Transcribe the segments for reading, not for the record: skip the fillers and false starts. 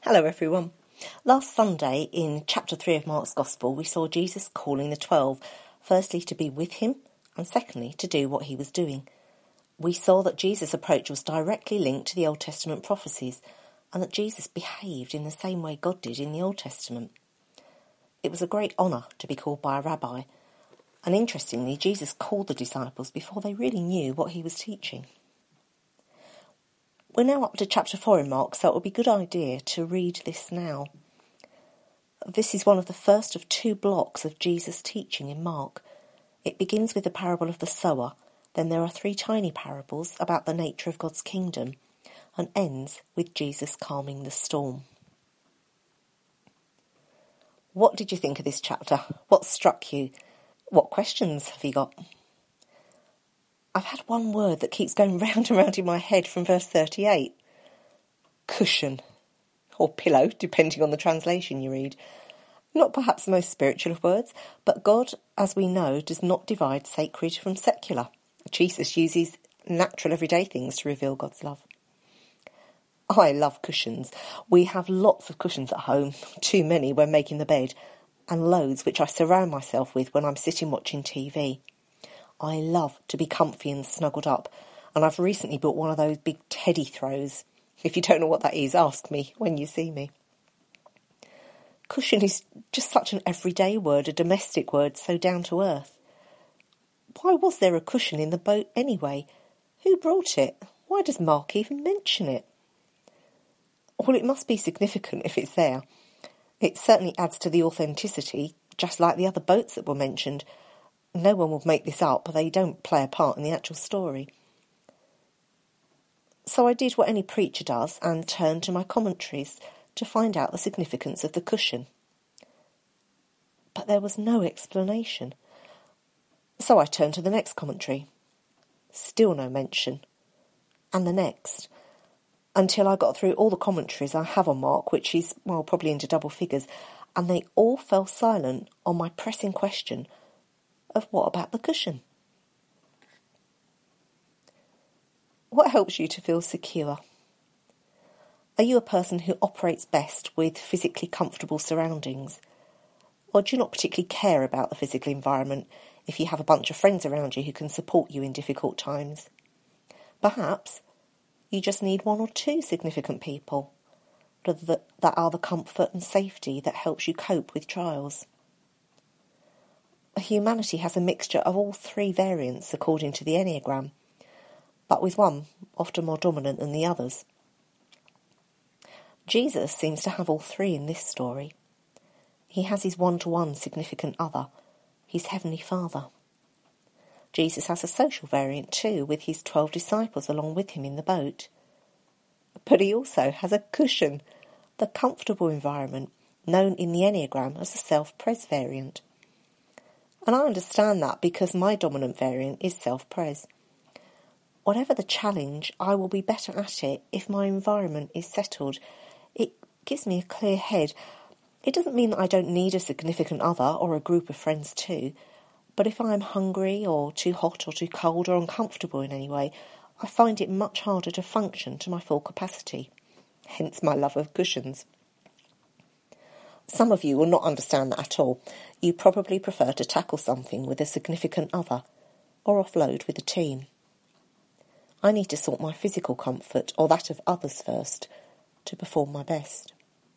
Hello everyone. Last Sunday in chapter 3 of Mark's Gospel we saw Jesus calling the 12, firstly to be with him and secondly to do what he was doing. We saw that Jesus' approach was directly linked to the Old Testament prophecies and that Jesus behaved in the same way God did in the Old Testament. It was a great honour to be called by a rabbi, and interestingly Jesus called the disciples before they really knew what he was teaching. We're now up to chapter 4 in Mark, so it would be a good idea to read this now. This is one of the first of two blocks of Jesus' teaching in Mark. It begins with the parable of the sower, then there are three tiny parables about the nature of God's kingdom, and ends with Jesus calming the storm. What did you think of this chapter? What struck you? What questions have you got? I've had one word that keeps going round and round in my head from verse 38. Cushion. Or pillow, depending on the translation you read. Not perhaps the most spiritual of words, but God, as we know, does not divide sacred from secular. Jesus uses natural everyday things to reveal God's love. I love cushions. We have lots of cushions at home, too many when making the bed, and loads which I surround myself with when I'm sitting watching TV. I love to be comfy and snuggled up, and I've recently bought one of those big teddy throws. If you don't know what that is, ask me when you see me. Cushion is just such an everyday word, a domestic word, so down to earth. Why was there a cushion in the boat anyway? Who brought it? Why does Mark even mention it? Well, it must be significant if it's there. It certainly adds to the authenticity, just like the other boats that were mentioned. No one will make this up, they don't play a part in the actual story. So I did what any preacher does and turned to my commentaries to find out the significance of the cushion. But there was no explanation. So I turned to the next commentary. Still no mention. And the next. Until I got through all the commentaries I have on Mark, which is, well, probably into double figures, and they all fell silent on my pressing question of what about the cushion? What helps you to feel secure? Are you a person who operates best with physically comfortable surroundings? Or do you not particularly care about the physical environment if you have a bunch of friends around you who can support you in difficult times? Perhaps you just need one or two significant people that are the comfort and safety that helps you cope with trials. Humanity has a mixture of all three variants according to the Enneagram, but with one often more dominant than the others. Jesus seems to have all three in this story. He has his one-to-one significant other, his Heavenly Father. Jesus has a social variant too, with his 12 disciples along with him in the boat. But he also has a cushion, the comfortable environment, known in the Enneagram as the self-pres variant. And I understand that because my dominant variant is self-pres. Whatever the challenge, I will be better at it if my environment is settled. It gives me a clear head. It doesn't mean that I don't need a significant other or a group of friends too, but if I'm hungry or too hot or too cold or uncomfortable in any way, I find it much harder to function to my full capacity. Hence my love of cushions. Some of you will not understand that at all. You probably prefer to tackle something with a significant other or offload with a team. I need to sort my physical comfort or that of others first to perform my best.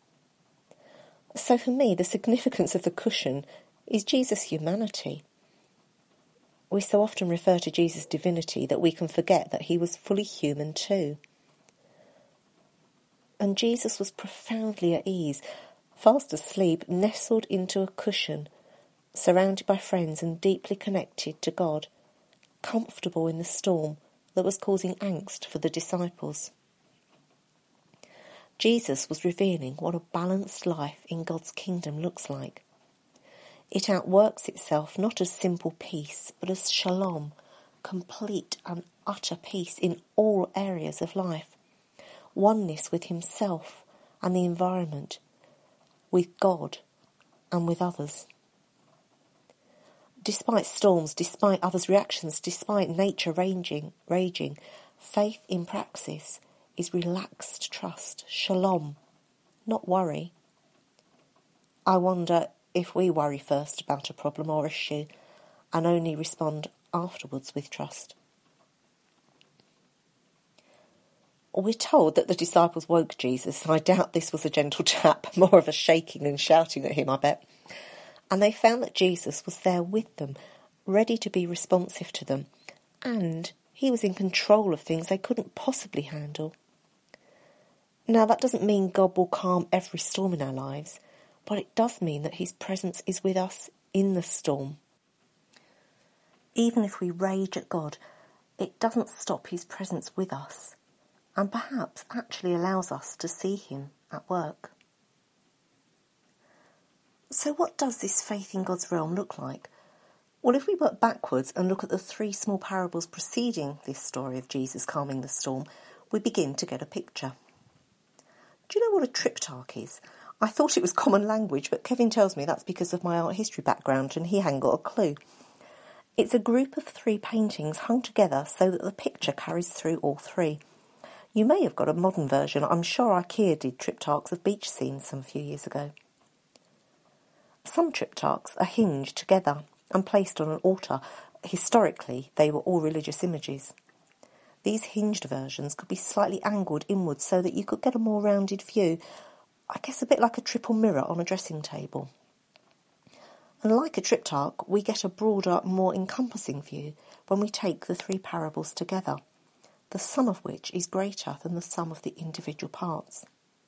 So for me, the significance of the cushion is Jesus' humanity. We so often refer to Jesus' divinity that we can forget that he was fully human too. And Jesus was profoundly at ease, fast asleep, nestled into a cushion, surrounded by friends and deeply connected to God, comfortable in the storm that was causing angst for the disciples. Jesus was revealing what a balanced life in God's kingdom looks like. It outworks itself not as simple peace, but as shalom, complete and utter peace in all areas of life, oneness with himself and the environment, with God and with others. Despite storms, despite others' reactions, despite nature raging, faith in praxis is relaxed trust, shalom, not worry. I wonder if we worry first about a problem or issue and only respond afterwards with trust. We're told that the disciples woke Jesus, and I doubt this was a gentle tap, more of a shaking and shouting at him, I bet. And they found that Jesus was there with them, ready to be responsive to them, and he was in control of things they couldn't possibly handle. Now, that doesn't mean God will calm every storm in our lives, but it does mean that his presence is with us in the storm. Even if we rage at God, it doesn't stop his presence with us, and perhaps actually allows us to see him at work. So what does this faith in God's realm look like? Well, if we work backwards and look at the 3 small parables preceding this story of Jesus calming the storm, we begin to get a picture. Do you know what a triptych is? I thought it was common language, but Kevin tells me that's because of my art history background and he hadn't got a clue. It's a group of 3 paintings hung together so that the picture carries through all 3. You may have got a modern version. I'm sure IKEA did triptychs of beach scenes some few years ago. Some triptychs are hinged together and placed on an altar. Historically, they were all religious images. These hinged versions could be slightly angled inwards so that you could get a more rounded view, I guess a bit like a triple mirror on a dressing table. And like a triptych, we get a broader, more encompassing view when we take the 3 parables together, the sum of which is greater than the sum of the individual parts.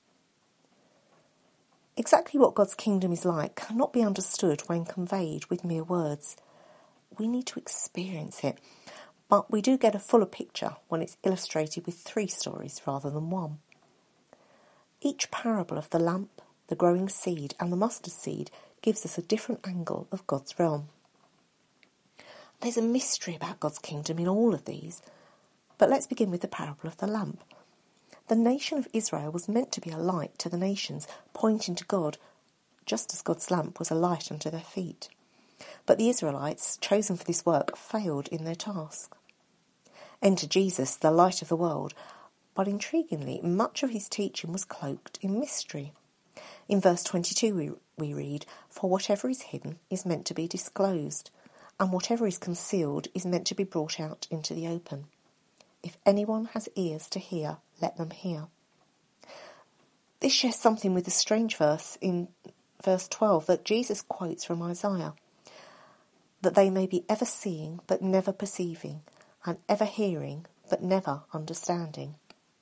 Exactly what God's kingdom is like cannot be understood when conveyed with mere words. We need to experience it, but we do get a fuller picture when it's illustrated with 3 stories rather than 1. Each parable of the lamp, the growing seed and the mustard seed gives us a different angle of God's realm. There's a mystery about God's kingdom in all of these, but let's begin with the parable of the lamp. The nation of Israel was meant to be a light to the nations, pointing to God, just as God's lamp was a light unto their feet. But the Israelites, chosen for this work, failed in their task. Enter Jesus, the light of the world, but intriguingly, much of his teaching was cloaked in mystery. In verse 22 we read, "For whatever is hidden is meant to be disclosed, and whatever is concealed is meant to be brought out into the open. If anyone has ears to hear, let them hear." This shares something with the strange verse in verse 12 that Jesus quotes from Isaiah, that they may be ever seeing but never perceiving, and ever hearing but never understanding.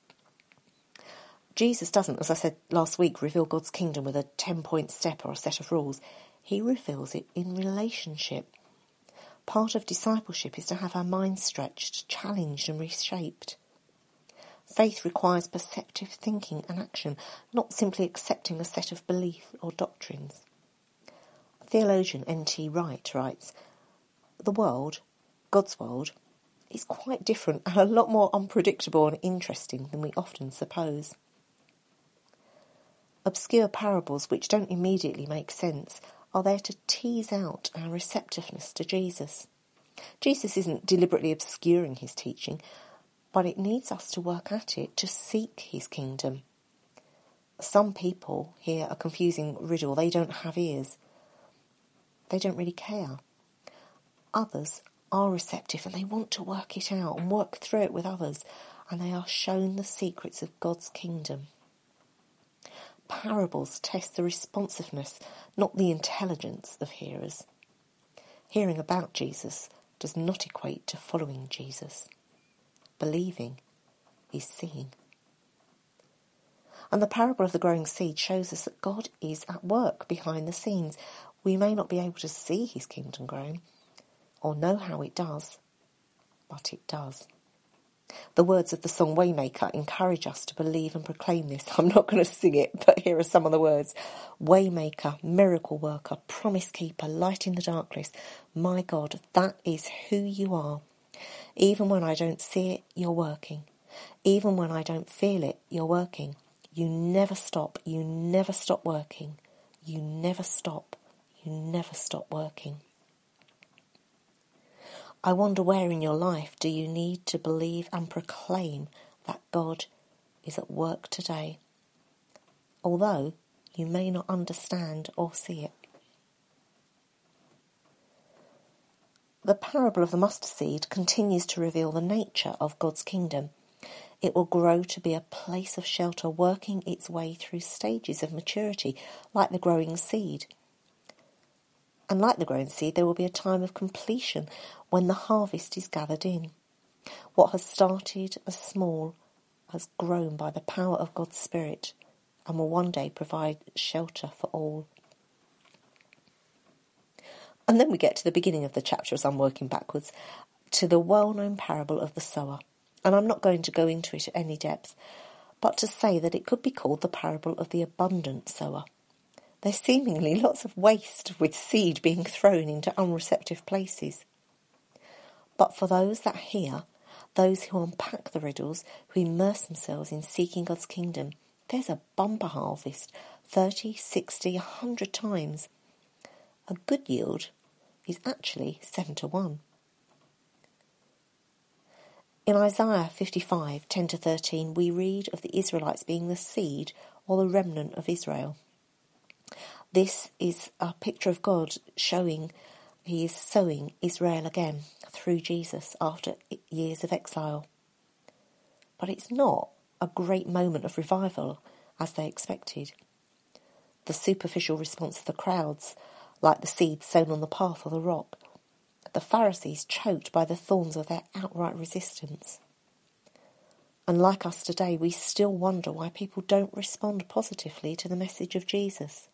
Jesus doesn't, as I said last week, reveal God's kingdom with a 10-point step or a set of rules. He reveals it in relationship. Part of discipleship is to have our minds stretched, challenged and reshaped. Faith requires perceptive thinking and action, not simply accepting a set of beliefs or doctrines. Theologian N.T. Wright writes, "The world, God's world, is quite different and a lot more unpredictable and interesting than we often suppose." Obscure parables which don't immediately make sense are there to tease out our receptiveness to Jesus. Jesus isn't deliberately obscuring his teaching, but it needs us to work at it, to seek his kingdom. Some people hear a confusing riddle. They don't have ears. They don't really care. Others are receptive and they want to work it out and work through it with others, and they are shown the secrets of God's kingdom. Parables test the responsiveness, not the intelligence of hearers. Hearing about Jesus does not equate to following Jesus. Believing is seeing. And the parable of the growing seed shows us that God is at work behind the scenes. We may not be able to see his kingdom growing or know how it does, but it does. The words of the song Waymaker encourage us to believe and proclaim this. I'm not going to sing it, but here are some of the words. Waymaker, miracle worker, promise keeper, light in the darkness. My God, that is who you are. Even when I don't see it, you're working. Even when I don't feel it, you're working. You never stop. You never stop working. You never stop. You never stop working. I wonder where in your life do you need to believe and proclaim that God is at work today? although you may not understand or see it. The parable of the mustard seed continues to reveal the nature of God's kingdom. It will grow to be a place of shelter, working its way through stages of maturity, like the growing seed. And like the growing seed, there will be a time of completion when the harvest is gathered in. What has started as small has grown by the power of God's Spirit and will one day provide shelter for all. And then we get to the beginning of the chapter, as I'm working backwards, to the well-known parable of the sower. And I'm not going to go into it at any depth, but to say that it could be called the parable of the abundant sower. There's seemingly lots of waste with seed being thrown into unreceptive places. But for those that hear, those who unpack the riddles, who immerse themselves in seeking God's kingdom, there's a bumper harvest, 30, 60, 100 times. A good yield is actually 7-1. In Isaiah 55, 10-13, we read of the Israelites being the seed or the remnant of Israel. This is a picture of God showing he is sowing Israel again through Jesus after years of exile. But it's not a great moment of revival as they expected. The superficial response of the crowds, like the seed sown on the path or the rock. The Pharisees choked by the thorns of their outright resistance. And like us today, we still wonder why people don't respond positively to the message of Jesus.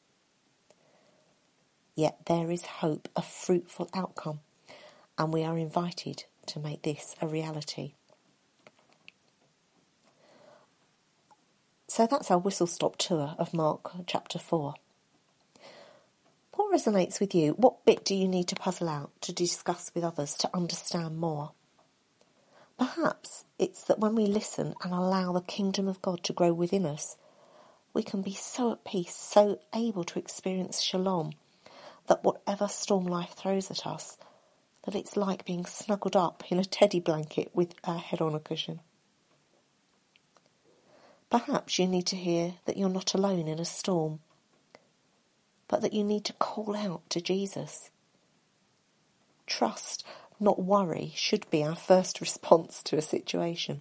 Yet there is hope, a fruitful outcome, and we are invited to make this a reality. So that's our whistle-stop tour of Mark chapter 4. What resonates with you? What bit do you need to puzzle out, to discuss with others, to understand more? Perhaps it's that when we listen and allow the kingdom of God to grow within us, we can be so at peace, so able to experience shalom, that whatever storm life throws at us, that it's like being snuggled up in a teddy blanket with our head on a cushion. Perhaps you need to hear that you're not alone in a storm, but that you need to call out to Jesus. Trust, not worry, should be our first response to a situation.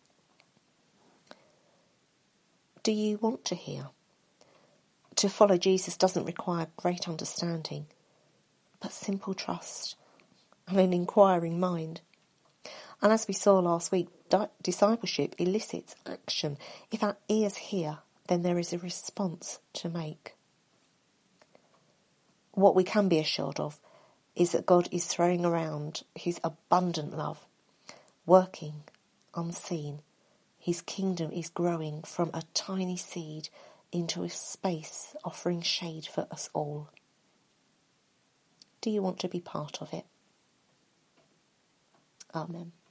Do you want to hear? To follow Jesus doesn't require great understanding, but simple trust and an inquiring mind. And as we saw last week, discipleship elicits action. If our ears hear, then there is a response to make. What we can be assured of is that God is throwing around his abundant love, working unseen. His kingdom is growing from a tiny seed into a space offering shade for us all. Do you want to be part of it? Amen.